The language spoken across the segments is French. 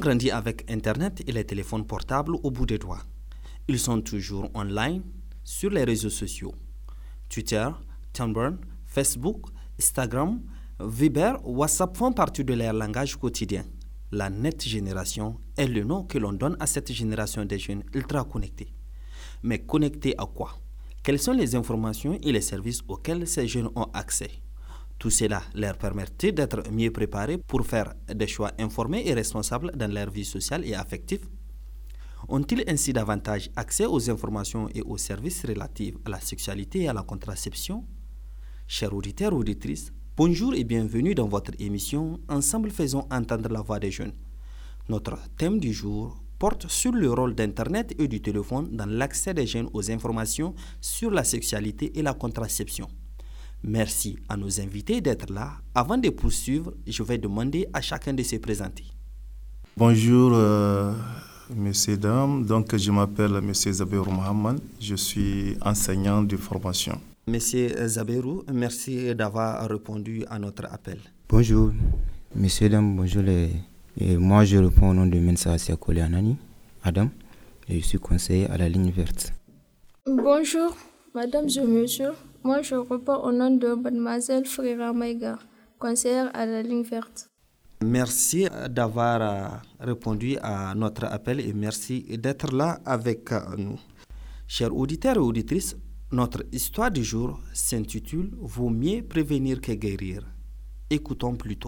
grandi avec Internet et les téléphones portables au bout des doigts. Ils sont toujours online sur les réseaux sociaux. Twitter, Tumblr, Facebook, Instagram, Viber, WhatsApp font partie de leur langage quotidien. La Net Génération est le nom que l'on donne à cette génération de jeunes ultra connectés. Mais connectés à quoi? Quelles sont les informations et les services auxquels ces jeunes ont accès? Tout cela leur permet d'être mieux préparés pour faire des choix informés et responsables dans leur vie sociale et affective? Ont-ils ainsi davantage accès aux informations et aux services relatifs à la sexualité et à la contraception? Chers auditeurs et auditrices, bonjour et bienvenue dans votre émission Ensemble faisons entendre la voix des jeunes. Notre thème du jour porte sur le rôle d'Internet et du téléphone dans l'accès des jeunes aux informations sur la sexualité et la contraception. Merci à nos invités d'être là. Avant de poursuivre, je vais demander à chacun de se présenter. Bonjour, messieurs, dames. Donc, je m'appelle Monsieur Zaberou Mohamed. Je suis enseignant de formation. Monsieur Zaberou, merci d'avoir répondu à notre appel. Bonjour, messieurs, dames, bonjour. Et moi, je réponds au nom de Mensa Siakole Anani, Adam, et je suis conseiller à la ligne verte. Bonjour, madame et monsieur. Moi, je réponds au nom de mademoiselle Frira Maïga, conseillère à la ligne verte. Merci d'avoir répondu à notre appel et merci d'être là avec nous. Chers auditeurs et auditrices, notre histoire du jour s'intitule « Vaut mieux prévenir que guérir ». Écoutons plutôt.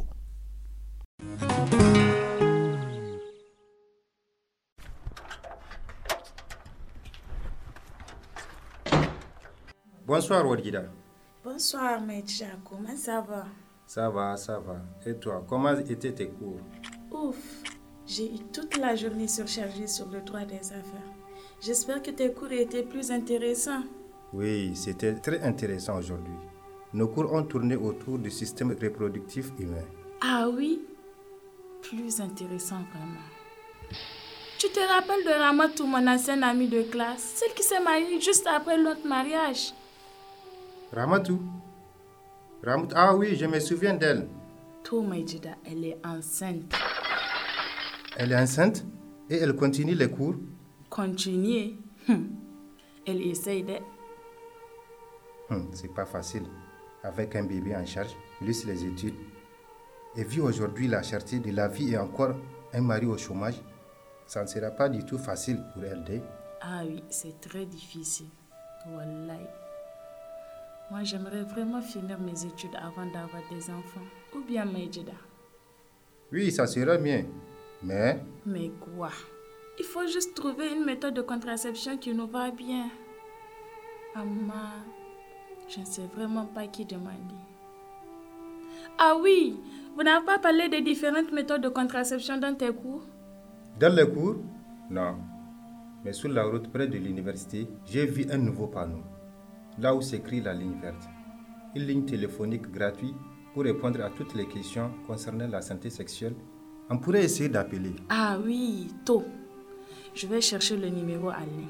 Bonsoir Wadida. Bonsoir Maïdja, comment ça va? Ça va. Et toi, comment étaient tes cours? Ouf, j'ai eu toute la journée surchargée sur le droit des affaires. J'espère que tes cours étaient plus intéressants. Oui, c'était très intéressant aujourd'hui. Nos cours ont tourné autour du système reproductif humain. Ah oui? Plus intéressant vraiment. Tu te rappelles de Ramatou, mon ancienne amie de classe, celle qui s'est mariée juste après notre mariage? Ramatou? Ah oui, je me souviens d'elle. Toi, Maïdjida, elle est enceinte. Elle est enceinte et elle continue les cours? Continuer? Elle essaye de... C'est pas facile. Avec un bébé en charge, plus les études. Et vu aujourd'hui la cherté de la vie et encore un mari au chômage, ça ne sera pas du tout facile pour elle. Ah oui, c'est très difficile. Wallahi. Moi, j'aimerais vraiment finir mes études avant d'avoir des enfants. Ou bien Maïdjida. Oui, ça sera bien. Mais... Mais quoi? Il faut juste trouver une méthode de contraception qui nous va bien. Maman, je ne sais vraiment pas qui demander. Ah oui, vous n'avez pas parlé des différentes méthodes de contraception dans tes cours? Dans les cours? Non. Mais sur la route près de l'université, j'ai vu un nouveau panneau. Là où s'écrit la ligne verte. Une ligne téléphonique gratuite pour répondre à toutes les questions concernant la santé sexuelle. On pourrait essayer d'appeler. Ah oui, tôt. Je vais chercher le numéro à ligne.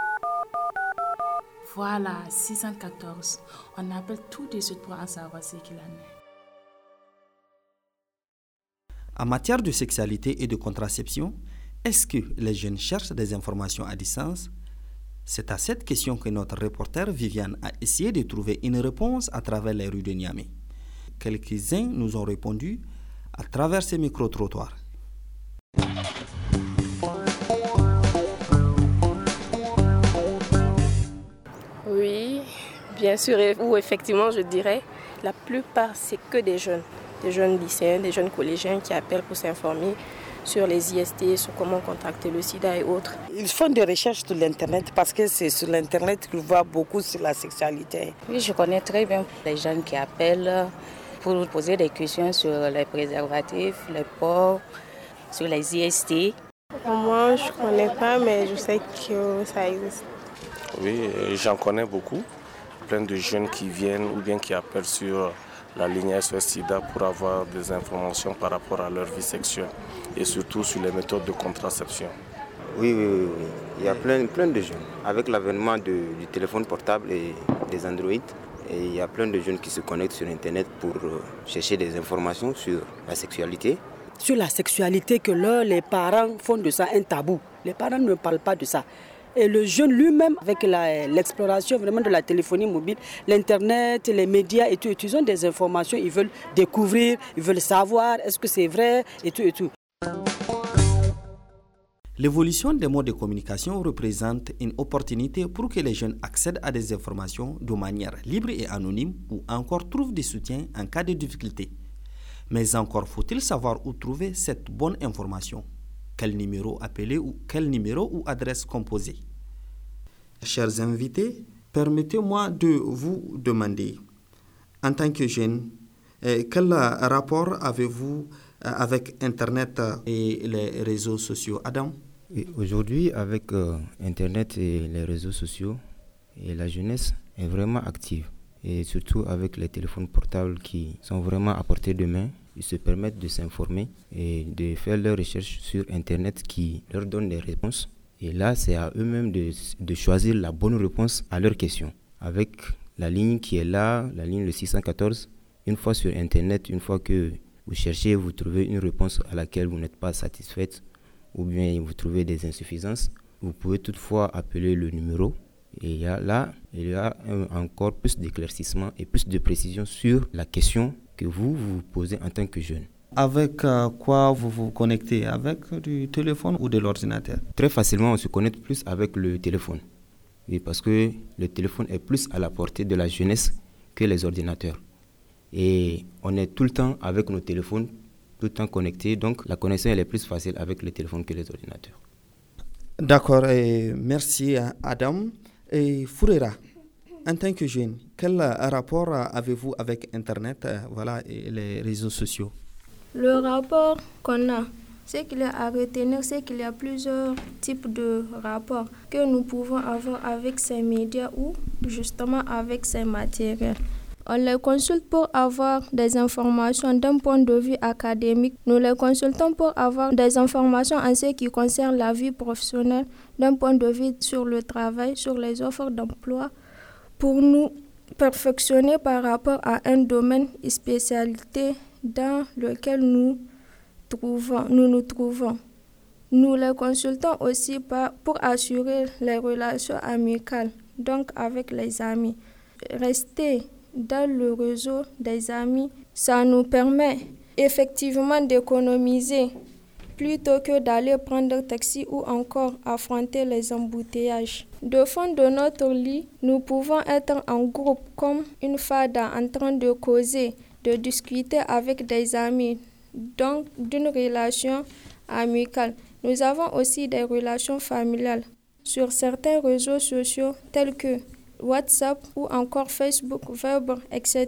Voilà, 614. On appelle tout de suite pour en savoir ce qu'il en est. En matière de sexualité et de contraception, est-ce que les jeunes cherchent des informations à distance? C'est à cette question que notre reporter Viviane a essayé de trouver une réponse à travers les rues de Niamey. Quelques-uns nous ont répondu à travers ces micro-trottoirs. Oui, bien sûr, ou effectivement, je dirais, la plupart, c'est que des jeunes lycéens, des jeunes collégiens qui appellent pour s'informer sur les IST, sur comment contracter le sida et autres. Ils font des recherches sur l'Internet parce que c'est sur l'Internet qu'ils voient beaucoup sur la sexualité. Oui, je connais très bien les jeunes qui appellent pour poser des questions sur les préservatifs, les porcs, sur les IST. Moi, je ne connais pas, mais je sais que ça existe. Oui, j'en connais beaucoup. Plein de jeunes qui viennent ou bien qui appellent sur la ligne SOS-SIDA pour avoir des informations par rapport à leur vie sexuelle et surtout sur les méthodes de contraception. Oui. Il y a plein de jeunes. Avec l'avènement du téléphone portable et des Android, et il y a plein de jeunes qui se connectent sur Internet pour chercher des informations sur la sexualité. sur la sexualité que les parents font de ça un tabou. Les parents ne parlent pas de ça. Et le jeune lui-même, avec l'exploration vraiment de la téléphonie mobile, l'Internet, les médias et tout, ils ont des informations, ils veulent découvrir, ils veulent savoir, est-ce que c'est vrai et tout et tout. L'évolution des modes de communication représente une opportunité pour que les jeunes accèdent à des informations de manière libre et anonyme ou encore trouvent des soutiens en cas de difficulté. Mais encore faut-il savoir où trouver cette bonne information. Quel numéro appeler ou quel numéro ou adresse composer. Chers invités, permettez-moi de vous demander, en tant que jeune, quel rapport avez-vous avec Internet et les réseaux sociaux, Adam? Et aujourd'hui, avec Internet et les réseaux sociaux, et la jeunesse est vraiment active. Et surtout avec les téléphones portables qui sont vraiment à portée de main, ils se permettent de s'informer et de faire leurs recherches sur Internet qui leur donnent des réponses. Et là, c'est à eux-mêmes de choisir la bonne réponse à leurs questions. Avec la ligne qui est là, la ligne le 614, une fois sur Internet, une fois que vous cherchez, vous trouvez une réponse à laquelle vous n'êtes pas satisfaite ou bien vous trouvez des insuffisances, vous pouvez toutefois appeler le numéro. Et il y a encore plus d'éclaircissement et plus de précision sur la question que vous posez en tant que jeune. Avec quoi vous vous connectez? Avec du téléphone ou de l'ordinateur? Très facilement, on se connecte plus avec le téléphone. Oui, parce que le téléphone est plus à la portée de la jeunesse que les ordinateurs. Et on est tout le temps avec nos téléphones, tout le temps connectés. Donc la connexion elle est plus facile avec les téléphones que les ordinateurs. D'accord, merci Adam. Et Fourera, en tant que jeune, quel rapport avez-vous avec Internet et les réseaux sociaux? Le rapport qu'on a, c'est qu'il y a à retenir, c'est qu'il y a plusieurs types de rapports que nous pouvons avoir avec ces médias ou justement avec ces matériels. On les consulte pour avoir des informations d'un point de vue académique. Nous les consultons pour avoir des informations en ce qui concerne la vie professionnelle, d'un point de vue sur le travail, sur les offres d'emploi, pour nous perfectionner par rapport à un domaine et spécialité dans lequel nous nous trouvons. Nous les consultons aussi pour assurer les relations amicales, donc avec les amis. Rester dans le réseau des amis, ça nous permet effectivement d'économiser plutôt que d'aller prendre un taxi ou encore affronter les embouteillages. De fond de notre lit, nous pouvons être en groupe comme une fada en train de causer, de discuter avec des amis, donc d'une relation amicale. Nous avons aussi des relations familiales sur certains réseaux sociaux tels que WhatsApp ou encore Facebook, Viber, etc.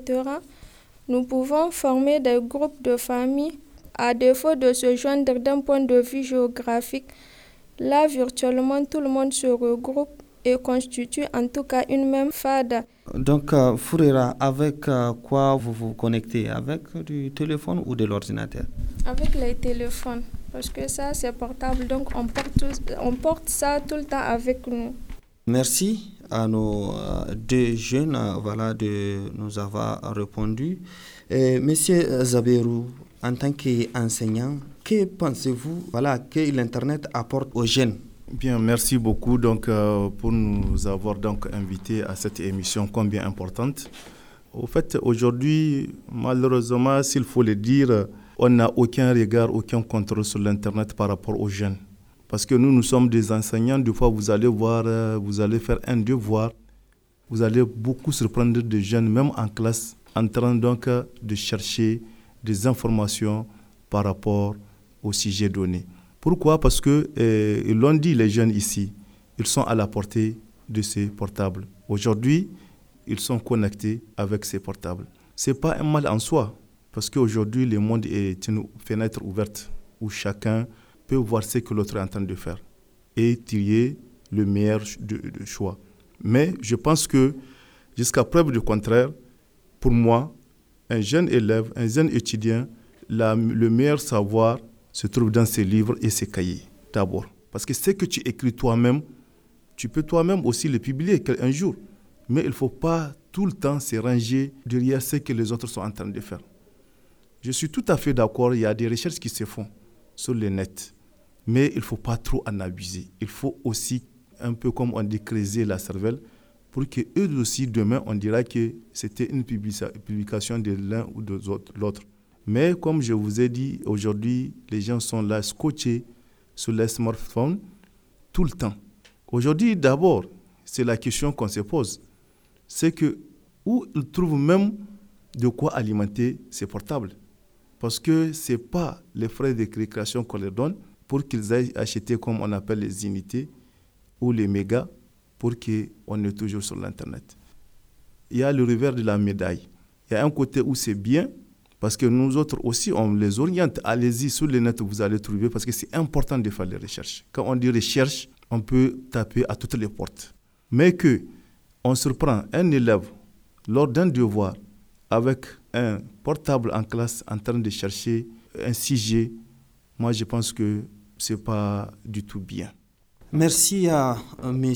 Nous pouvons former des groupes de famille à défaut de se joindre d'un point de vue géographique. Là, virtuellement, tout le monde se regroupe et constitue en tout cas une même fada. Donc, Fourera, avec quoi vous vous connectez? Avec du téléphone ou de l'ordinateur? Avec les téléphones, parce que ça, c'est portable, donc on porte ça tout le temps avec nous. Merci à nos deux jeunes de nous avoir répondu. Monsieur Zaberou, en tant qu'enseignant, que pensez-vous que l'Internet apporte aux jeunes? Bien, merci beaucoup pour nous avoir invités à cette émission combien importante. Au fait, aujourd'hui, malheureusement, s'il faut le dire, on n'a aucun regard, aucun contrôle sur l'Internet par rapport aux jeunes. Parce que nous sommes des enseignants. Des fois, vous allez voir, vous allez faire un devoir. Vous allez beaucoup surprendre des jeunes, même en classe, en train de chercher des informations par rapport au sujet donné. Pourquoi? Parce que, ils l'ont dit les jeunes ici, ils sont à la portée de ces portables. Aujourd'hui, ils sont connectés avec ces portables. Ce n'est pas un mal en soi, parce qu'aujourd'hui, le monde est une fenêtre ouverte où chacun peut voir ce que l'autre est en train de faire et tirer le meilleur de choix. Mais je pense que, jusqu'à preuve du contraire, pour moi, un jeune élève, un jeune étudiant, le meilleur savoir se trouve dans ses livres et ses cahiers, d'abord. Parce que ce que tu écris toi-même, tu peux toi-même aussi le publier un jour. Mais il ne faut pas tout le temps se ranger derrière ce que les autres sont en train de faire. Je suis tout à fait d'accord, il y a des recherches qui se font sur le net, mais il ne faut pas trop en abuser. Il faut aussi, un peu comme on dit, creuser la cervelle pour que eux aussi, demain, on dira que c'était une publication de l'un ou de l'autre. Mais comme je vous ai dit, aujourd'hui, les gens sont là scotchés sur les smartphones tout le temps. Aujourd'hui, d'abord, c'est la question qu'on se pose. C'est que où ils trouvent même de quoi alimenter ces portables. Parce que ce n'est pas les frais de récréation qu'on leur donne pour qu'ils aillent acheter, comme on appelle les unités ou les mégas, pour qu'on est toujours sur l'Internet. Il y a le revers de la médaille. Il y a un côté où c'est bien, parce que nous autres aussi, on les oriente. Allez-y sur le net, vous allez trouver, parce que c'est important de faire les recherches. Quand on dit recherche, on peut taper à toutes les portes. Mais qu'on surprend un élève lors d'un devoir avec un portable en classe en train de chercher un sujet, moi je pense que ce n'est pas du tout bien. Merci à M.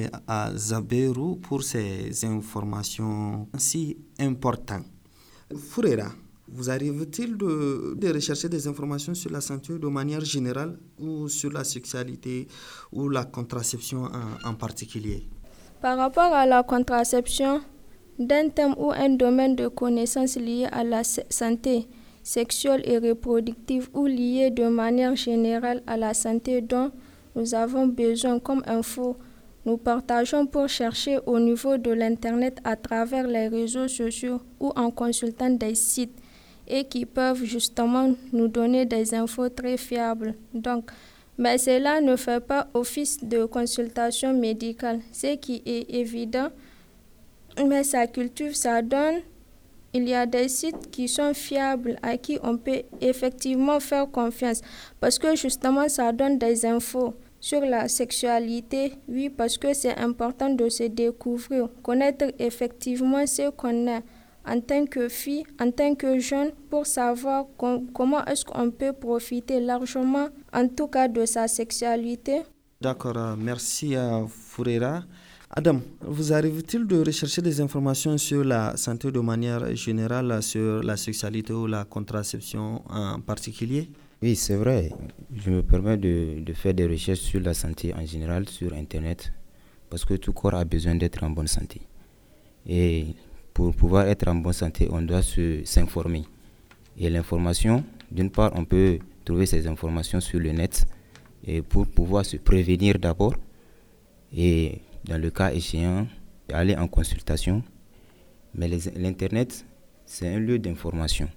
Zaberou pour ces informations si importantes. Foureira, vous arrive-t-il de rechercher des informations sur la santé de manière générale ou sur la sexualité ou la contraception en particulier? Par rapport à la contraception, d'un thème ou un domaine de connaissances lié à la santé sexuelle et reproductive ou lié de manière générale à la santé dont nous avons besoin comme info, nous partageons pour chercher au niveau de l'Internet à travers les réseaux sociaux ou en consultant des sites et qui peuvent justement nous donner des infos très fiables. Donc, mais cela ne fait pas office de consultation médicale, ce qui est évident. Mais ça cultive, ça donne. Il y a des sites qui sont fiables, à qui on peut effectivement faire confiance. Parce que justement, ça donne des infos sur la sexualité. Oui, parce que c'est important de se découvrir, connaître effectivement ce qu'on est en tant que fille, en tant que jeune, pour savoir comment est-ce qu'on peut profiter largement, en tout cas, de sa sexualité. D'accord, merci à Foureira. Adam, vous arrive-t-il de rechercher des informations sur la santé de manière générale, sur la sexualité ou la contraception en particulier? Oui, c'est vrai. Je me permets de faire des recherches sur la santé en général sur Internet parce que tout corps a besoin d'être en bonne santé. Et pour pouvoir être en bonne santé, on doit s'informer. Et l'information, d'une part, on peut trouver ces informations sur le net et pour pouvoir se prévenir d'abord. Et dans le cas échéant, aller en consultation. Mais l'Internet, c'est un lieu d'information.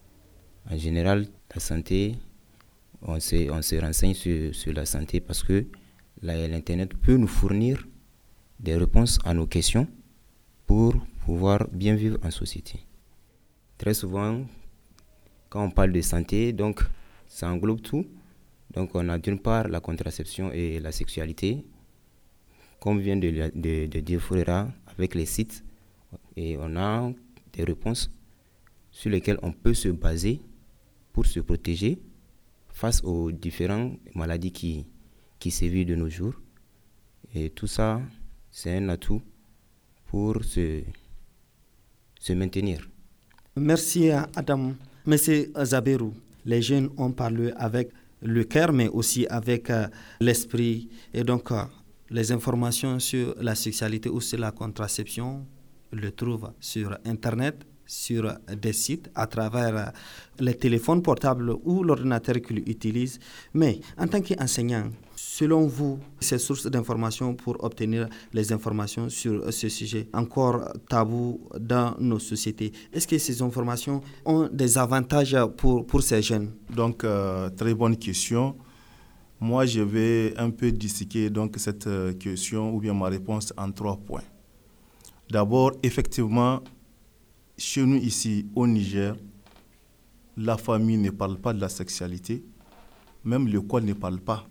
En général, la santé, on se renseigne sur la santé parce que l'Internet peut nous fournir des réponses à nos questions pour pouvoir bien vivre en société. Très souvent, quand on parle de santé, donc ça englobe tout. Donc on a d'une part la contraception et la sexualité, comme vient de dire Foureira, avec les sites, et on a des réponses sur lesquelles on peut se baser pour se protéger face aux différentes maladies qui sévissent de nos jours. Et tout ça, c'est un atout pour se maintenir. Merci à Adam. Monsieur Zaberou, les jeunes ont parlé avec le cœur, mais aussi avec l'esprit. Et donc, les informations sur la sexualité ou sur la contraception, on le trouve sur Internet, sur des sites, à travers les téléphones portables ou l'ordinateur qu'ils utilisent. Mais en tant qu'enseignant, selon vous, ces sources d'informations pour obtenir les informations sur ce sujet encore tabou dans nos sociétés, est-ce que ces informations ont des avantages pour ces jeunes? Donc, très bonne question. Moi, je vais un peu disséquer donc cette question ou bien ma réponse en 3 points. D'abord, effectivement, chez nous ici au Niger, la famille ne parle pas de la sexualité, même l'école ne parle pas.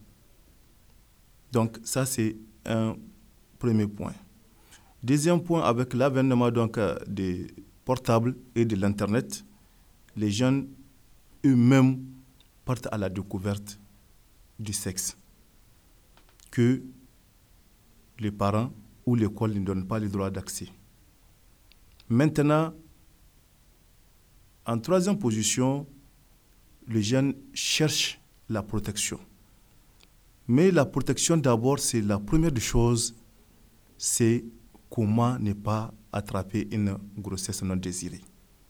Donc ça, c'est un premier point. Deuxième point, avec l'avènement donc des portables et de l'Internet, les jeunes eux-mêmes partent à la découverte du sexe que les parents ou l'école ne donnent pas le droit d'accès. Maintenant, En troisième position, le jeune cherche la protection. Mais la protection d'abord, c'est la première des choses, c'est comment ne pas attraper une grossesse non désirée.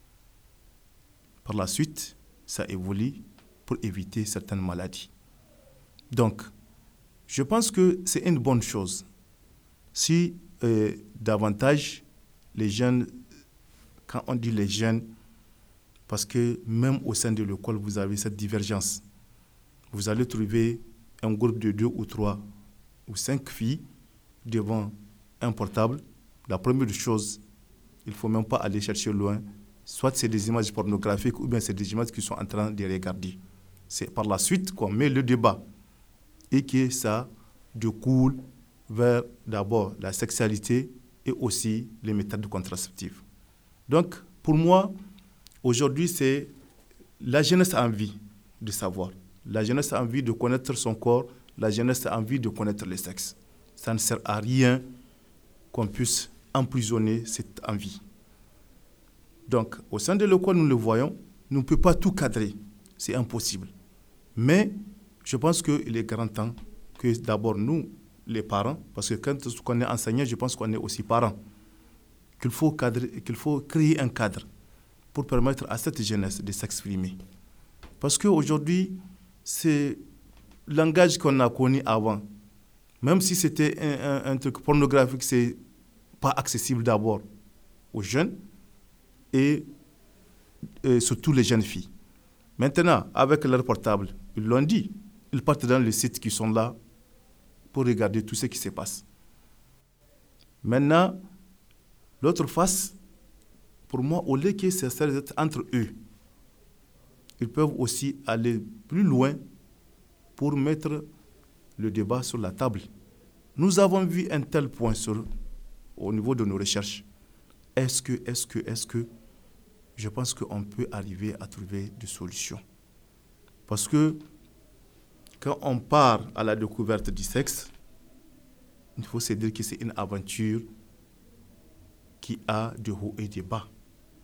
Par la suite, ça évolue pour éviter certaines maladies. Donc, je pense que c'est une bonne chose si davantage les jeunes, quand on dit les jeunes, parce que même au sein de l'école, vous avez cette divergence. Vous allez trouver un groupe de 2 ou 3 ou 5 filles devant un portable. La première chose, il ne faut même pas aller chercher loin. Soit c'est des images pornographiques ou bien c'est des images qui sont en train de regarder. C'est par la suite qu'on met le débat et que ça découle vers d'abord la sexualité et aussi les méthodes contraceptives. Donc, pour moi, aujourd'hui, c'est la jeunesse a envie de savoir. La jeunesse a envie de connaître son corps. La jeunesse a envie de connaître le sexe. Ça ne sert à rien qu'on puisse emprisonner cette envie. Donc, au sein de l'école, nous le voyons, nous ne pouvons pas tout cadrer. C'est impossible. Mais je pense qu'il est grand temps que d'abord nous, les parents, parce que quand on est enseignant, je pense qu'on est aussi parents, qu'il faut créer un cadre pour permettre à cette jeunesse de s'exprimer. Parce qu'aujourd'hui, c'est le langage qu'on a connu avant. Même si c'était un truc pornographique, c'est pas accessible d'abord aux jeunes et surtout les jeunes filles. Maintenant, avec leur portable, ils l'ont dit, ils partent dans les sites qui sont là pour regarder tout ce qui se passe. Maintenant, l'autre face, pour moi, au lieu que ça s'arrête entre eux, ils peuvent aussi aller plus loin pour mettre le débat sur la table. Nous avons vu un tel point au niveau de nos recherches. Est-ce que je pense qu'on peut arriver à trouver des solutions. Parce que quand on part à la découverte du sexe, il faut se dire que c'est une aventure qui a de hauts et de bas.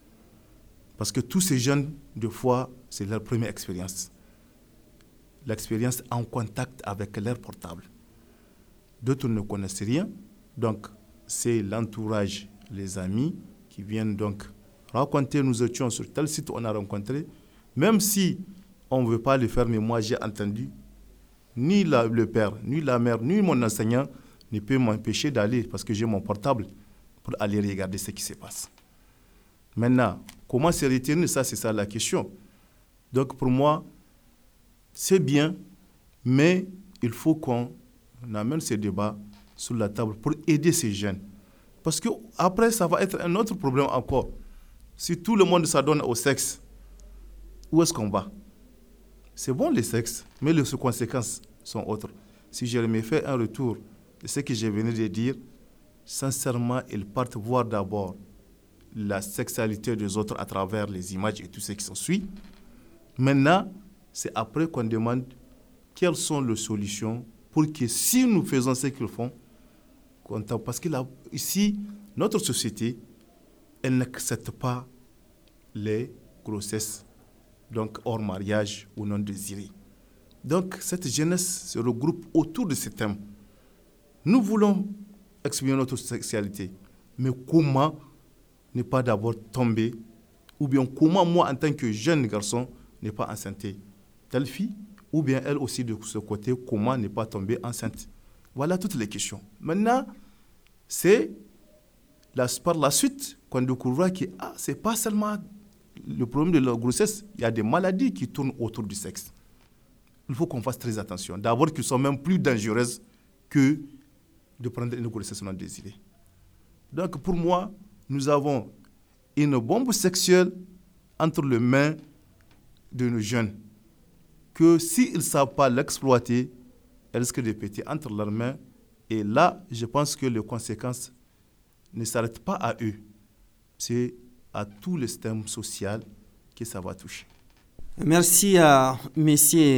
Parce que tous ces jeunes, des fois, c'est leur première expérience. L'expérience en contact avec leur portable. D'autres ne connaissent rien, donc c'est l'entourage, les amis qui viennent donc raconter, nous étions sur tel site, on a rencontré, même si on ne veut pas le faire, mais moi j'ai entendu, ni le père, ni la mère, ni mon enseignant ne peut m'empêcher d'aller parce que j'ai mon portable pour aller regarder ce qui se passe. Maintenant, comment se retirer, ça c'est ça la question. Donc pour moi, c'est bien, mais il faut qu'on amène ces débats sur la table pour aider ces jeunes. Parce qu'après, ça va être un autre problème encore. Si tout le monde s'adonne au sexe, où est-ce qu'on va? C'est bon le sexe, mais les conséquences sont autres. Si je me fais un retour de ce que je venais de dire, sincèrement, ils partent voir d'abord la sexualité des autres à travers les images et tout ce qui s'ensuit. Maintenant, c'est après qu'on demande quelles sont les solutions pour que si nous faisons ce qu'ils font, parce que là, ici, notre société, elle n'accepte pas les grossesses, donc hors mariage ou non désirées. Donc, cette jeunesse se regroupe autour de ce thème. Nous voulons exprimer notre sexualité, mais comment ne pas d'abord tomber, ou bien comment moi, en tant que jeune garçon, ne pas enceinter telle fille, ou bien elle aussi de ce côté, comment ne pas tomber enceinte. Voilà toutes les questions. Maintenant, c'est par la suite qu'on découvrira que ce n'est pas seulement le problème de la grossesse, il y a des maladies qui tournent autour du sexe. Il faut qu'on fasse très attention. D'abord, qu'elles sont même plus dangereuses que de prendre une grossesse non désirée. Donc, pour moi, nous avons une bombe sexuelle entre les mains de nos jeunes, que s'ils ne savent pas l'exploiter, elle risque de péter entre leurs mains. Et là, je pense que les conséquences ne s'arrêtent pas à eux. C'est à tout le système social que ça va toucher. Merci à M.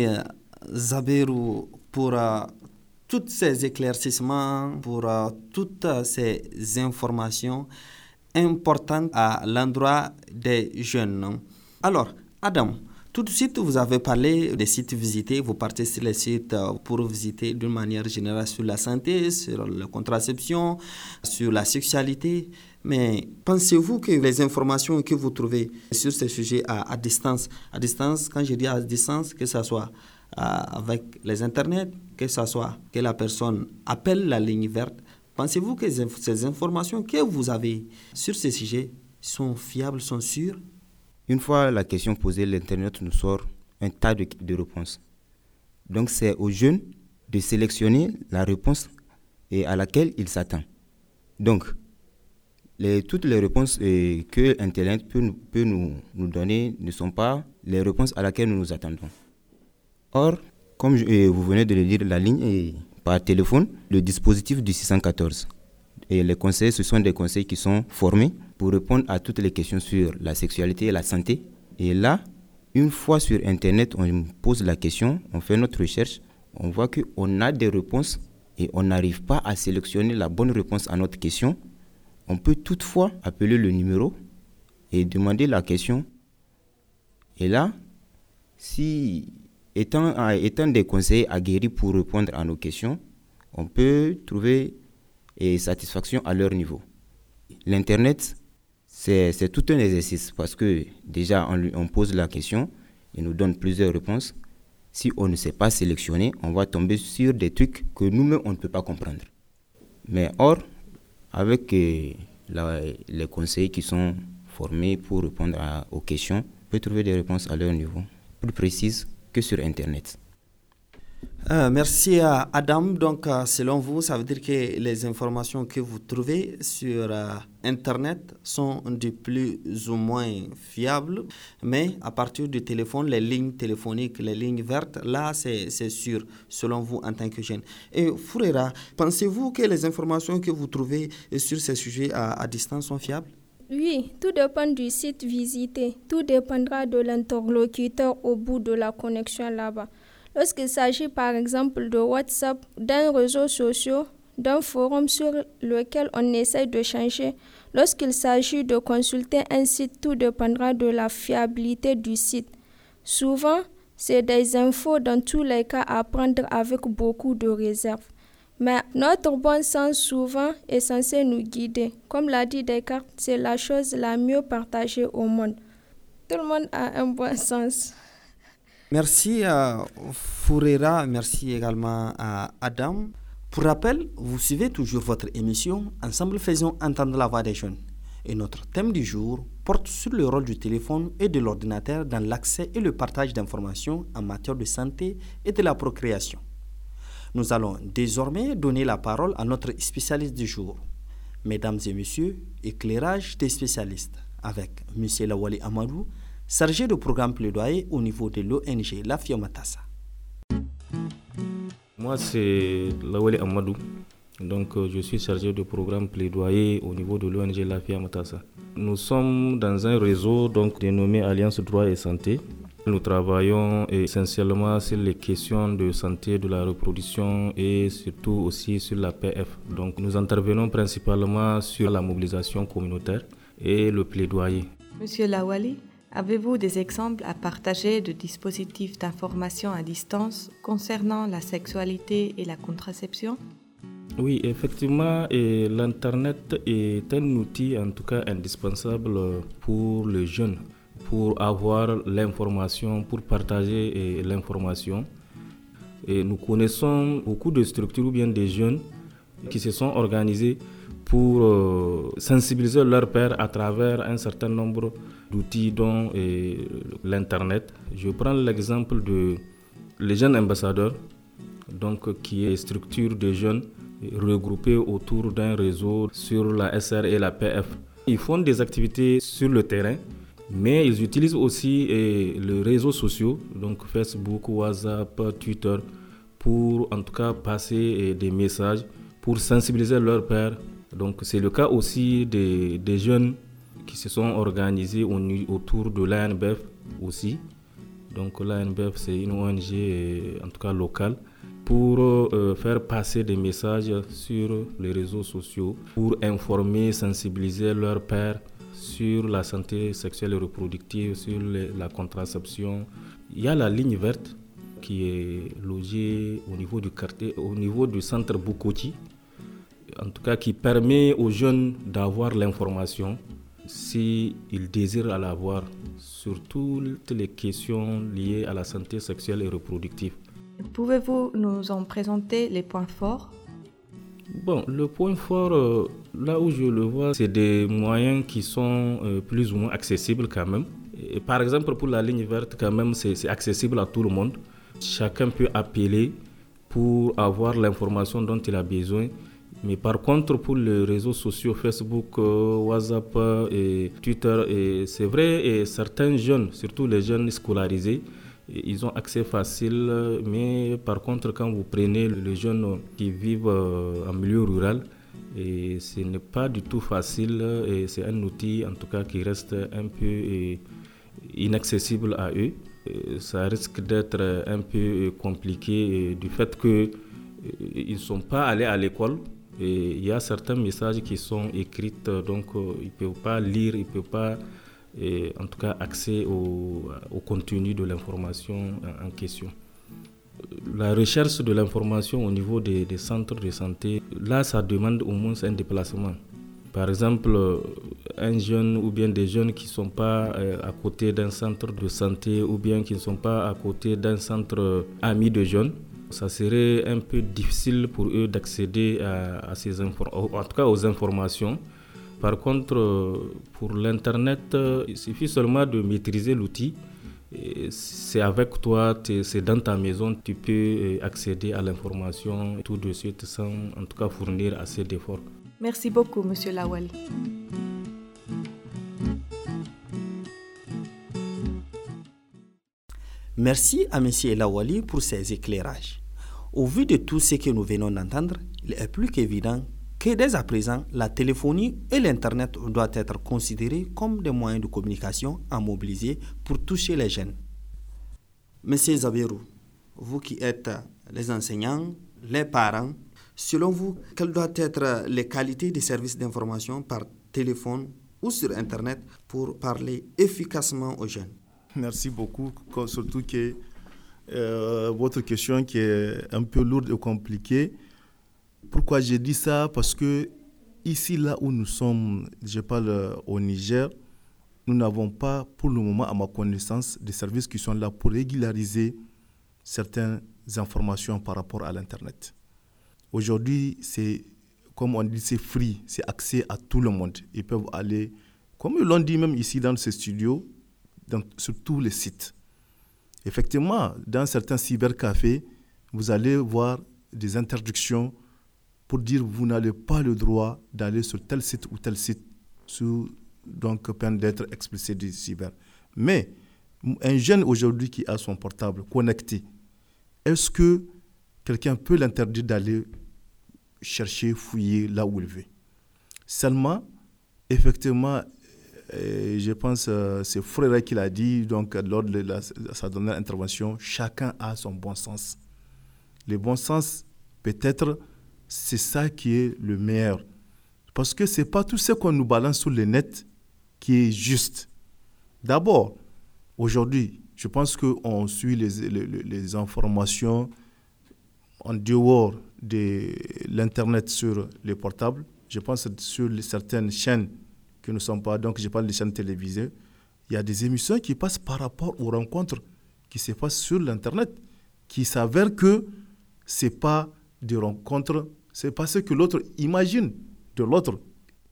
Zaberou pour tous ces éclaircissements, pour toutes ces informations importantes à l'endroit des jeunes. Alors, Adam, tout de suite, vous avez parlé des sites visités. Vous partez sur les sites pour visiter d'une manière générale sur la santé, sur la contraception, sur la sexualité. Mais pensez-vous que les informations que vous trouvez sur ces sujets à distance, quand je dis à distance, que ce soit avec les internets, que ce soit que la personne appelle la ligne verte, pensez-vous que ces informations que vous avez sur ces sujets sont fiables, sont sûres? Une fois la question posée, l'Internet nous sort un tas de réponses. Donc c'est aux jeunes de sélectionner la réponse à laquelle ils s'attendent. Donc, toutes les réponses que Internet peut nous donner ne sont pas les réponses à laquelle nous nous attendons. Or, comme vous venez de le dire, la ligne est par téléphone, le dispositif du 614. Et les conseillers, ce sont des conseillers qui sont formés pour répondre à toutes les questions sur la sexualité et la santé. Et là, une fois sur Internet, on pose la question, on fait notre recherche, on voit qu'on a des réponses et on n'arrive pas à sélectionner la bonne réponse à notre question. On peut toutefois appeler le numéro et demander la question. Et là, étant des conseillers aguerris pour répondre à nos questions, on peut trouver satisfaction à leur niveau. L'Internet, c'est tout un exercice parce que déjà, on pose la question, il nous donne plusieurs réponses. Si on ne sait pas sélectionner, on va tomber sur des trucs que nous-mêmes, on ne peut pas comprendre. Mais or, avec les conseillers qui sont formés pour répondre aux questions, on peut trouver des réponses à leur niveau, plus précises que sur Internet. Merci à Adam. Donc, selon vous, ça veut dire que les informations que vous trouvez sur Internet sont de plus ou moins fiables, mais à partir du téléphone, les lignes téléphoniques, les lignes vertes, là, c'est sûr, selon vous en tant que jeune. Et Foureira, pensez-vous que les informations que vous trouvez sur ces sujets à distance sont fiables? Oui, tout dépend du site visité. Tout dépendra de l'interlocuteur au bout de la connexion là-bas. Lorsqu'il s'agit par exemple de WhatsApp, d'un réseau social, d'un forum sur lequel on essaie de changer, lorsqu'il s'agit de consulter un site, tout dépendra de la fiabilité du site. Souvent, c'est des infos dans tous les cas à prendre avec beaucoup de réserve. Mais notre bon sens souvent est censé nous guider. Comme l'a dit Descartes, c'est la chose la mieux partagée au monde. Tout le monde a un bon sens. Merci à Foureira, merci également à Adam. Pour rappel, vous suivez toujours votre émission « Ensemble faisons entendre la voix des jeunes ». Et notre thème du jour porte sur le rôle du téléphone et de l'ordinateur dans l'accès et le partage d'informations en matière de santé et de la procréation. Nous allons désormais donner la parole à notre spécialiste du jour. Mesdames et messieurs, éclairage des spécialistes avec M. Lawali Amadou, chargé de programme plaidoyer au niveau de l'ONG La Fiamatassa. Moi, c'est Lawali Amadou. Donc, je suis chargé de programme plaidoyer au niveau de l'ONG La Fiamatassa. Nous sommes dans un réseau dénommé Alliance Droit et Santé. Nous travaillons essentiellement sur les questions de santé, de la reproduction et surtout aussi sur la PF. Donc, nous intervenons principalement sur la mobilisation communautaire et le plaidoyer. Monsieur Lawali, avez-vous des exemples à partager de dispositifs d'information à distance concernant la sexualité et la contraception? Oui, effectivement, l'Internet est un outil en tout cas indispensable pour les jeunes, pour avoir l'information, pour partager l'information. Et nous connaissons beaucoup de structures ou bien des jeunes qui se sont organisés pour sensibiliser leurs pairs à travers un certain nombre d'outils dont l'Internet. Je prends l'exemple de les jeunes ambassadeurs, qui est une structure de jeunes regroupés autour d'un réseau sur la SR et la PF. Ils font des activités sur le terrain, mais ils utilisent aussi les réseaux sociaux, donc Facebook, WhatsApp, Twitter, pour en tout cas passer des messages, pour sensibiliser leurs pairs. Donc c'est le cas aussi des jeunes qui se sont organisés autour de l'ANBF aussi. Donc l'ANBF, c'est une ONG en tout cas locale pour faire passer des messages sur les réseaux sociaux, pour informer, sensibiliser leurs pairs sur la santé sexuelle et reproductive, sur la contraception. Il y a la ligne verte qui est logée au niveau du quartier, au niveau du centre Bukoti, en tout cas qui permet aux jeunes d'avoir l'information s'ils désirent l'avoir sur toutes les questions liées à la santé sexuelle et reproductive. Pouvez-vous nous en présenter les points forts ? Bon, le point fort, là où je le vois, c'est des moyens qui sont plus ou moins accessibles quand même. Et par exemple, pour la ligne verte, quand même, c'est accessible à tout le monde. Chacun peut appeler pour avoir l'information dont il a besoin. Mais par contre, pour les réseaux sociaux, Facebook, WhatsApp et Twitter, c'est vrai, et certains jeunes, surtout les jeunes scolarisés, ils ont accès facile. Mais par contre, quand vous prenez les jeunes qui vivent en milieu rural, et ce n'est pas du tout facile. Et c'est un outil, en tout cas, qui reste un peu inaccessible à eux. Ça risque d'être un peu compliqué du fait qu'ils ne sont pas allés à l'école. Et il y a certains messages qui sont écrits, donc ils ne peuvent pas lire, ils ne peuvent pas, en tout cas, accès au contenu de l'information en question. La recherche de l'information au niveau des centres de santé, là, ça demande au moins un déplacement. Par exemple, un jeune ou bien des jeunes qui ne sont pas à côté d'un centre de santé ou bien qui ne sont pas à côté d'un centre ami de jeunes, ça serait un peu difficile pour eux d'accéder à ces en tout cas aux informations. Par contre, pour l'Internet, il suffit seulement de maîtriser l'outil. C'est avec toi, c'est dans ta maison, tu peux accéder à l'information tout de suite sans en tout cas fournir assez d'efforts. Merci beaucoup, Monsieur Lawali. Merci à M. Lawali pour ses éclairages. Au vu de tout ce que nous venons d'entendre, il est plus qu'évident que dès à présent, la téléphonie et l'Internet doivent être considérés comme des moyens de communication à mobiliser pour toucher les jeunes. Monsieur Zabirou, vous qui êtes les enseignants, les parents, selon vous, quelles doivent être les qualités des services d'information par téléphone ou sur Internet pour parler efficacement aux jeunes? Merci beaucoup, surtout que votre question qui est un peu lourde et compliquée. Pourquoi j'ai dit ça? Parce que ici, là où nous sommes, je parle au Niger, nous n'avons pas pour le moment, à ma connaissance, des services qui sont là pour régulariser certaines informations par rapport à l'Internet. Aujourd'hui, c'est, comme on dit, c'est free, c'est accès à tout le monde. Ils peuvent aller, comme ils l'ont dit même ici dans ce studio, sur tous les sites. Effectivement, dans certains cybercafés, vous allez voir des interdictions pour dire que vous n'avez pas le droit d'aller sur tel site ou tel site, sous donc peine d'être expulsé du cyber. Mais un jeune aujourd'hui qui a son portable connecté, est-ce que quelqu'un peut l'interdire d'aller chercher, fouiller là où il veut? Seulement, effectivement, je pense que c'est Frère qui l'a dit, donc lors de sa dernière intervention, chacun a son bon sens. Le bon sens, peut-être, c'est ça qui est le meilleur. Parce que ce n'est pas tout ce qu'on nous balance sur le net qui est juste. D'abord, aujourd'hui, je pense qu'on suit les informations en dehors de l'Internet sur les portables. Je pense sur certaines chaînes que nous ne sommes pas, donc je parle des chaînes télévisées, il y a des émissions qui passent par rapport aux rencontres qui se passent sur l'Internet, qui s'avèrent que ce n'est pas des rencontres, c'est pas ce que l'autre imagine de l'autre.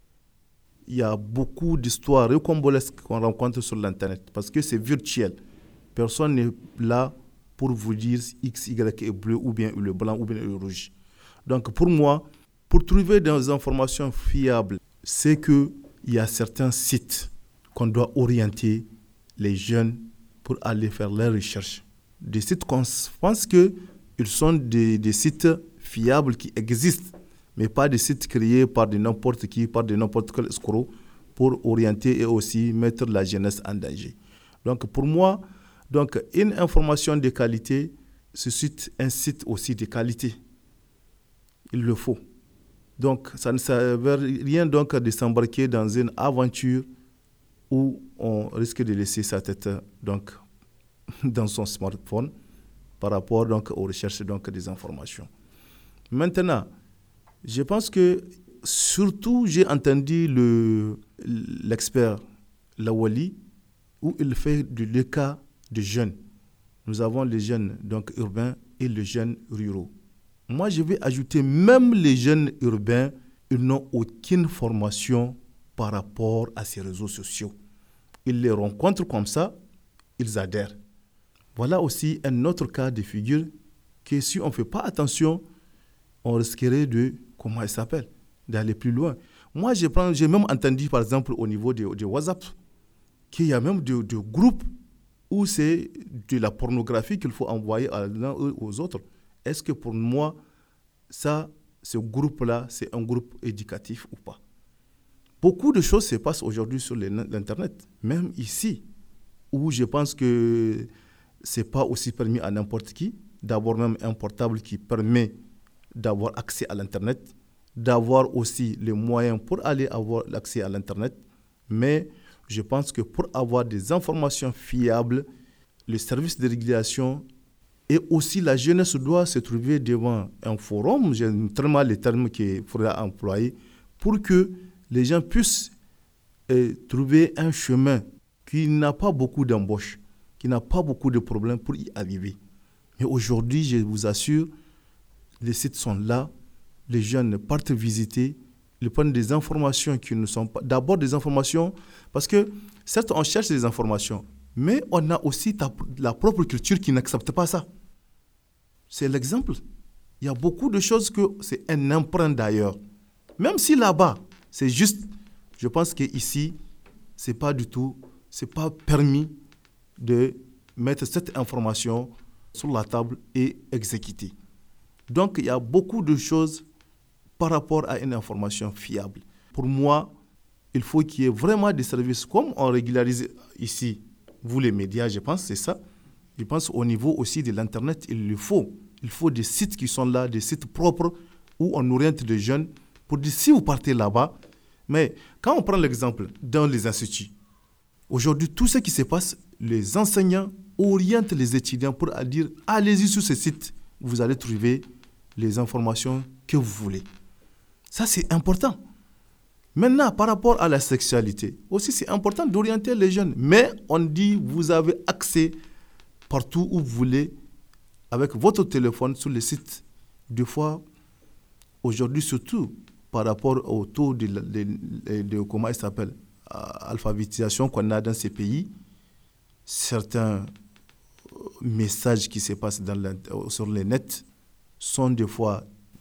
Il y a beaucoup d'histoires rocambolesques qu'on rencontre sur l'Internet, parce que c'est virtuel. Personne n'est là pour vous dire X, Y est bleu, ou bien le blanc, ou bien le rouge. Donc pour moi, pour trouver des informations fiables, c'est que il y a certains sites qu'on doit orienter les jeunes pour aller faire leurs recherches. Des sites qu'on pense qu'ils sont des sites fiables qui existent, mais pas des sites créés par n'importe qui, par n'importe quel escroc, pour orienter et aussi mettre la jeunesse en danger. Donc pour moi, donc, une information de qualité suscite un site aussi de qualité. Il le faut. Donc, ça ne sert à rien donc de s'embarquer dans une aventure où on risque de laisser sa tête donc, dans son smartphone par rapport donc, aux recherches donc, des informations. Maintenant, je pense que surtout, j'ai entendu l'expert Lawali, où il fait le cas de jeunes. Nous avons les jeunes donc, urbains et les jeunes ruraux. Moi, je vais ajouter, même les jeunes urbains, ils n'ont aucune formation par rapport à ces réseaux sociaux. Ils les rencontrent comme ça, ils adhèrent. Voilà aussi un autre cas de figure que si on ne fait pas attention, on risquerait d'aller plus loin. Moi, j'ai même entendu, par exemple, au niveau de WhatsApp, qu'il y a même des groupes où c'est de la pornographie qu'il faut envoyer à l'un aux autres. Est-ce que pour moi, ce groupe-là, c'est un groupe éducatif ou pas? Beaucoup de choses se passent aujourd'hui sur l'Internet, même ici, où je pense que ce n'est pas aussi permis à n'importe qui d'avoir même un portable qui permet d'avoir accès à l'Internet, d'avoir aussi les moyens pour aller avoir l'accès à l'Internet. Mais je pense que pour avoir des informations fiables, le service de régulation et aussi la jeunesse doit se trouver devant un forum, j'aime tellement les termes qu'il faudra employer, pour que les gens puissent trouver un chemin qui n'a pas beaucoup d'embauches, qui n'a pas beaucoup de problèmes pour y arriver. Mais aujourd'hui, je vous assure, les sites sont là, les jeunes partent visiter, ils prennent des informations qui ne sont pas... D'abord des informations, parce que certes, on cherche des informations, mais on a aussi la propre culture qui n'accepte pas ça. C'est l'exemple. Il y a beaucoup de choses que c'est un emprunt d'ailleurs. Même si là-bas, c'est juste, je pense qu'ici, c'est pas du tout, c'est pas permis de mettre cette information sur la table et exécuter. Donc, il y a beaucoup de choses par rapport à une information fiable. Pour moi, il faut qu'il y ait vraiment des services comme on régularise ici, vous les médias, je pense, c'est ça. Je pense au niveau aussi de l'Internet, il le faut. Il faut des sites qui sont là, des sites propres où on oriente les jeunes pour dire si vous partez là-bas. Mais quand on prend l'exemple dans les instituts, aujourd'hui, tout ce qui se passe, les enseignants orientent les étudiants pour dire allez-y sur ce site, vous allez trouver les informations que vous voulez. Ça, c'est important. Maintenant, par rapport à la sexualité, aussi, c'est important d'orienter les jeunes. Mais on dit, vous avez accès partout où vous voulez, avec votre téléphone, sur les sites. Des fois, aujourd'hui, surtout, par rapport au taux de comment il s'appelle, alphabétisation qu'on a dans ces pays, certains messages qui se passent sur le net sont des fois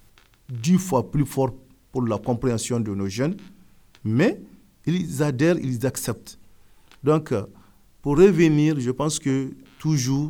10 fois plus forts pour la compréhension de nos jeunes, mais ils adhèrent, ils acceptent. Donc, pour revenir, je pense que toujours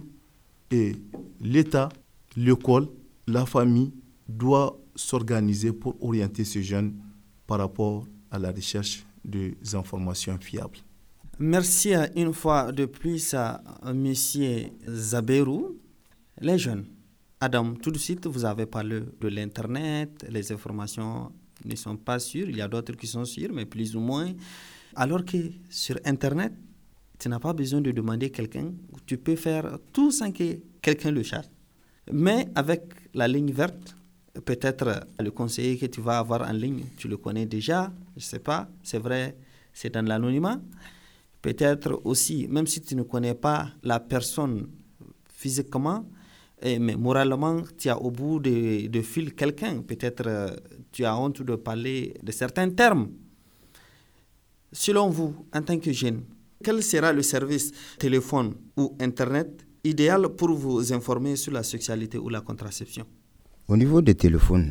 l'État, l'école, la famille doit s'organiser pour orienter ces jeunes par rapport à la recherche des informations fiables. Merci une fois de plus à M. Zaberou. Les jeunes, Adam, tout de suite, vous avez parlé de l'Internet, les informations ne sont pas sûres, il y a d'autres qui sont sûres, mais plus ou moins. Alors que sur Internet, tu n'as pas besoin de demander quelqu'un, tu peux faire tout sans que quelqu'un le cherche. Mais avec la ligne verte, peut-être le conseiller que tu vas avoir en ligne, tu le connais déjà, je ne sais pas, c'est vrai, c'est dans l'anonymat. Peut-être aussi, même si tu ne connais pas la personne physiquement, mais moralement, tu as au bout de fil quelqu'un. Peut-être tu as honte de parler de certains termes. Selon vous, en tant que jeune, quel sera le service téléphone ou Internet idéal pour vous informer sur la sexualité ou la contraception? Au niveau des téléphones,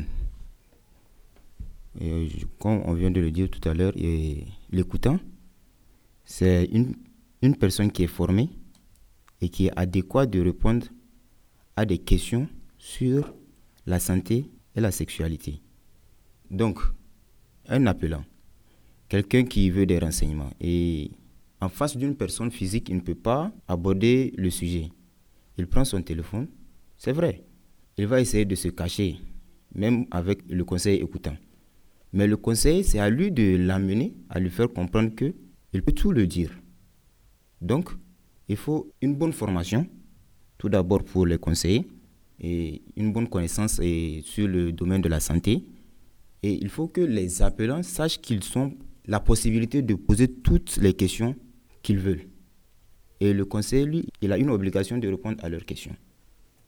comme on vient de le dire tout à l'heure, l'écoutant, c'est une personne qui est formée et qui est adéquate de répondre à des questions sur la santé et la sexualité. Donc, un appelant, quelqu'un qui veut des renseignements, et en face d'une personne physique, il ne peut pas aborder le sujet. Il prend son téléphone, c'est vrai, il va essayer de se cacher, même avec le conseil écoutant. Mais le conseil, c'est à lui de l'amener, à lui faire comprendre qu'il il peut tout le dire. Donc, il faut une bonne formation, tout d'abord pour les conseillers, et une bonne connaissance sur le domaine de la santé. Et il faut que les appelants sachent qu'ils ont la possibilité de poser toutes les questions qu'ils veulent. Et le conseiller, lui, il a une obligation de répondre à leurs questions. D'accord ?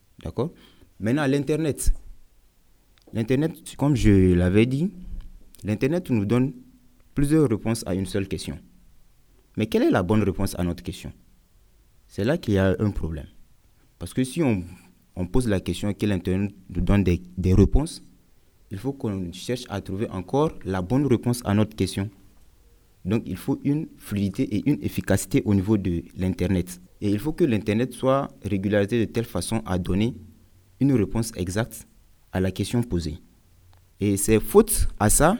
Maintenant, l'Internet. L'Internet, comme je l'avais dit, l'Internet nous donne plusieurs réponses à une seule question. Mais quelle est la bonne réponse à notre question ? C'est là qu'il y a un problème. Parce que si on pose la question et que l'Internet nous donne des réponses, il faut qu'on cherche à trouver encore la bonne réponse à notre question. Donc, il faut une fluidité et une efficacité au niveau de l'Internet. Et il faut que l'Internet soit régularisé de telle façon à donner une réponse exacte à la question posée. Et c'est faute à ça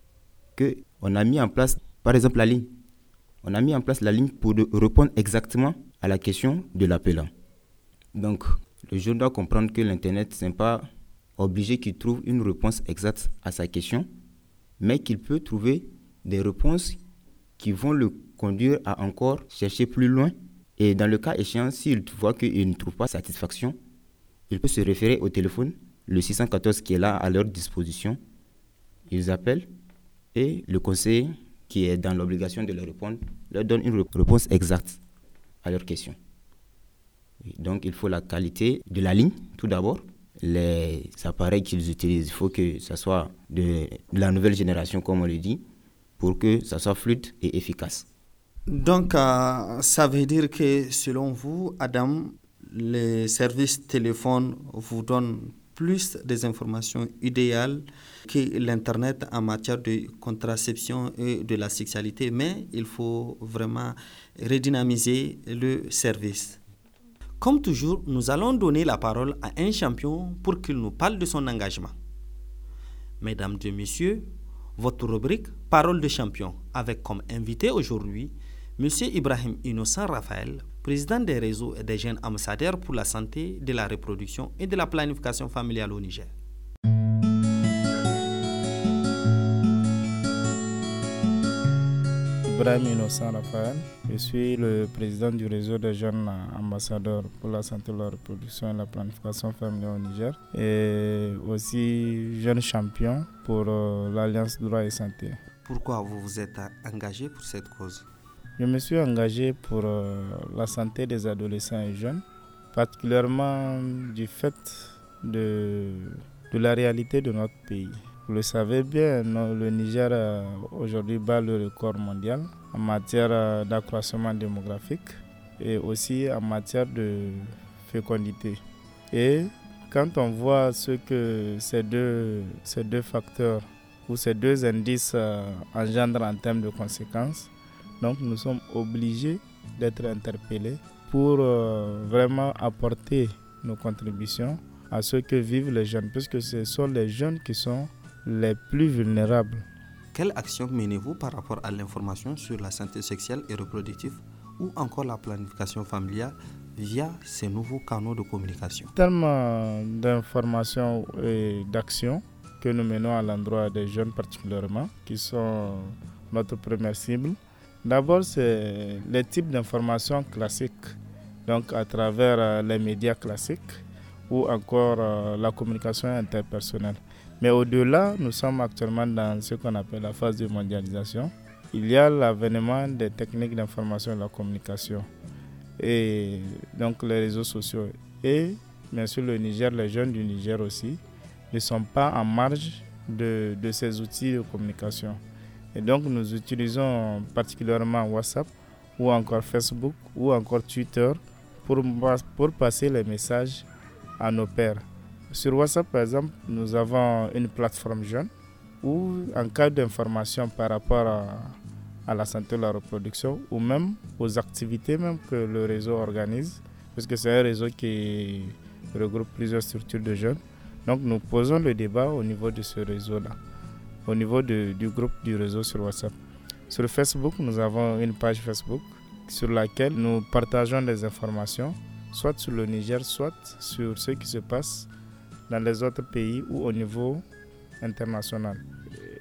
qu'on a mis en place, par exemple, la ligne. On a mis en place la ligne pour répondre exactement à la question de l'appelant. Donc, le jeune doit comprendre que l'Internet, ce n'est pas obligé qu'il trouve une réponse exacte à sa question, mais qu'il peut trouver des réponses qui vont le conduire à encore chercher plus loin. Et dans le cas échéant, s'il voit qu'il ne trouve pas satisfaction, il peut se référer au téléphone, le 614 qui est là à leur disposition. Ils appellent et le conseiller qui est dans l'obligation de leur répondre leur donne une réponse exacte à leurs questions. Donc, il faut la qualité de la ligne, tout d'abord. Les appareils qu'ils utilisent, il faut que ça soit de la nouvelle génération, comme on le dit, pour que ça soit fluide et efficace. Donc, ça veut dire que, selon vous, Adam, les services téléphone vous donnent plus des informations idéales que l'Internet en matière de contraception et de la sexualité, mais il faut vraiment redynamiser le service. Comme toujours, nous allons donner la parole à un champion pour qu'il nous parle de son engagement. Mesdames et messieurs, votre rubrique « Parole de champion » avec comme invité aujourd'hui M. Ibrahim Innocent Raphaël, président des réseaux et des jeunes ambassadeurs pour la santé, de la reproduction et de la planification familiale au Niger. Ibrahim Innocent Raphaël, je suis le président du réseau des jeunes ambassadeurs pour la santé, la reproduction et la planification familiale au Niger et aussi jeune champion pour l'Alliance Droit et Santé. Pourquoi vous vous êtes engagé pour cette cause ? Je me suis engagé pour la santé des adolescents et jeunes, particulièrement du fait de la réalité de notre pays. Vous le savez bien, le Niger aujourd'hui bat le record mondial en matière d'accroissement démographique et aussi en matière de fécondité. Et quand on voit ce que ces deux facteurs ou ces deux indices engendrent en termes de conséquences, donc nous sommes obligés d'être interpellés pour vraiment apporter nos contributions à ce que vivent les jeunes, puisque ce sont les jeunes qui sont les plus vulnérables. Quelle action menez-vous par rapport à l'information sur la santé sexuelle et reproductive ou encore la planification familiale via ces nouveaux canaux de communication? Tellement d'informations et d'actions que nous menons à l'endroit des jeunes particulièrement, qui sont notre première cible. D'abord, c'est les types d'informations classiques, donc à travers les médias classiques ou encore la communication interpersonnelle. Mais au-delà, nous sommes actuellement dans ce qu'on appelle la phase de mondialisation. Il y a l'avènement des techniques d'information et de la communication et donc les réseaux sociaux. Et bien sûr, le Niger, les jeunes du Niger aussi, ne sont pas en marge de ces outils de communication. Et donc, nous utilisons particulièrement WhatsApp ou encore Facebook ou encore Twitter pour passer les messages à nos pairs. Sur WhatsApp, par exemple, nous avons une plateforme jeune où, en cas d'information par rapport à la santé de la reproduction ou même aux activités même que le réseau organise, puisque c'est un réseau qui regroupe plusieurs structures de jeunes. Donc, nous posons le débat au niveau de ce réseau-là, au niveau du groupe du réseau sur WhatsApp. Sur Facebook, nous avons une page Facebook sur laquelle nous partageons des informations, soit sur le Niger, soit sur ce qui se passe dans les autres pays ou au niveau international.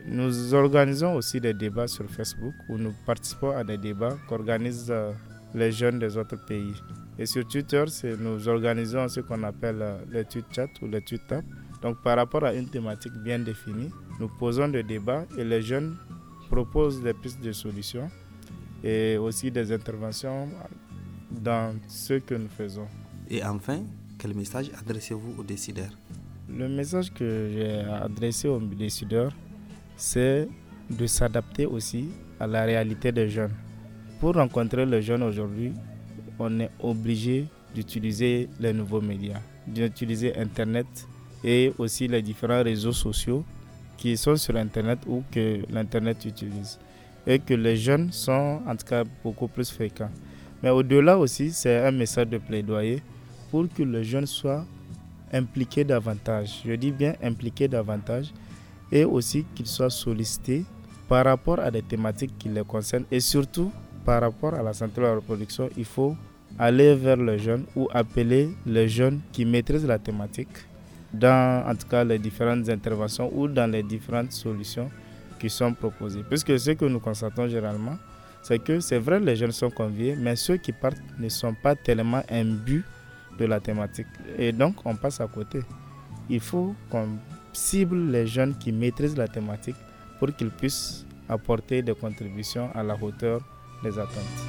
Nous organisons aussi des débats sur Facebook où nous participons à des débats qu'organisent les jeunes des autres pays. Et sur Twitter, nous organisons ce qu'on appelle les tweet chat ou les tweet tap. Donc par rapport à une thématique bien définie, nous posons des débats et les jeunes proposent des pistes de solutions et aussi des interventions dans ce que nous faisons. Et enfin, quel message adressez-vous aux décideurs? Le message que j'ai adressé aux décideurs, c'est de s'adapter aussi à la réalité des jeunes. Pour rencontrer les jeunes aujourd'hui, on est obligé d'utiliser les nouveaux médias, d'utiliser Internet et aussi les différents réseaux sociaux qui sont sur Internet ou que l'Internet utilise. Et que les jeunes sont en tout cas beaucoup plus fréquents. Mais au-delà aussi, c'est un message de plaidoyer pour que les jeunes soient impliqués davantage. Je dis bien impliqués davantage et aussi qu'ils soient sollicités par rapport à des thématiques qui les concernent et surtout par rapport à la santé de la reproduction. Il faut aller vers les jeunes ou appeler les jeunes qui maîtrisent la thématique dans en tout cas les différentes interventions ou dans les différentes solutions qui sont proposées. Puisque ce que nous constatons généralement, c'est que c'est vrai les jeunes sont conviés, mais ceux qui partent ne sont pas tellement imbus de la thématique. Et donc on passe à côté. Il faut qu'on cible les jeunes qui maîtrisent la thématique pour qu'ils puissent apporter des contributions à la hauteur des attentes.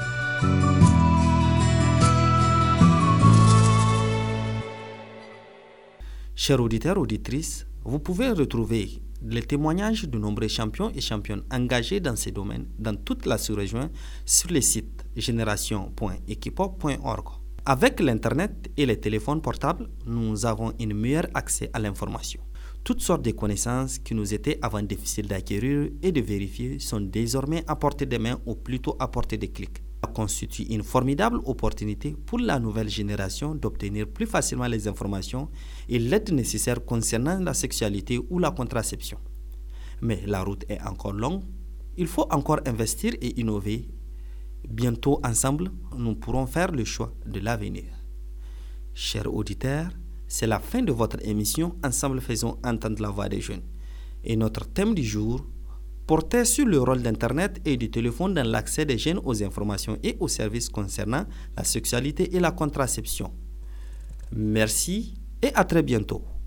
Chers auditeurs, auditrices, vous pouvez retrouver les témoignages de nombreux champions et championnes engagés dans ces domaines dans toute la sous-région sur le site génération.equipo.org. Avec l'Internet et les téléphones portables, nous avons un meilleur accès à l'information. Toutes sortes de connaissances qui nous étaient avant difficiles d'acquérir et de vérifier sont désormais à portée de main ou plutôt à portée de clic. Ça constitue une formidable opportunité pour la nouvelle génération d'obtenir plus facilement les informations et l'aide nécessaire concernant la sexualité ou la contraception. Mais la route est encore longue, il faut encore investir et innover. Bientôt, ensemble, nous pourrons faire le choix de l'avenir. Chers auditeurs, c'est la fin de votre émission Ensemble faisons entendre la voix des jeunes. Et notre thème du jour portait sur le rôle d'Internet et du téléphone dans l'accès des jeunes aux informations et aux services concernant la sexualité et la contraception. Merci et à très bientôt.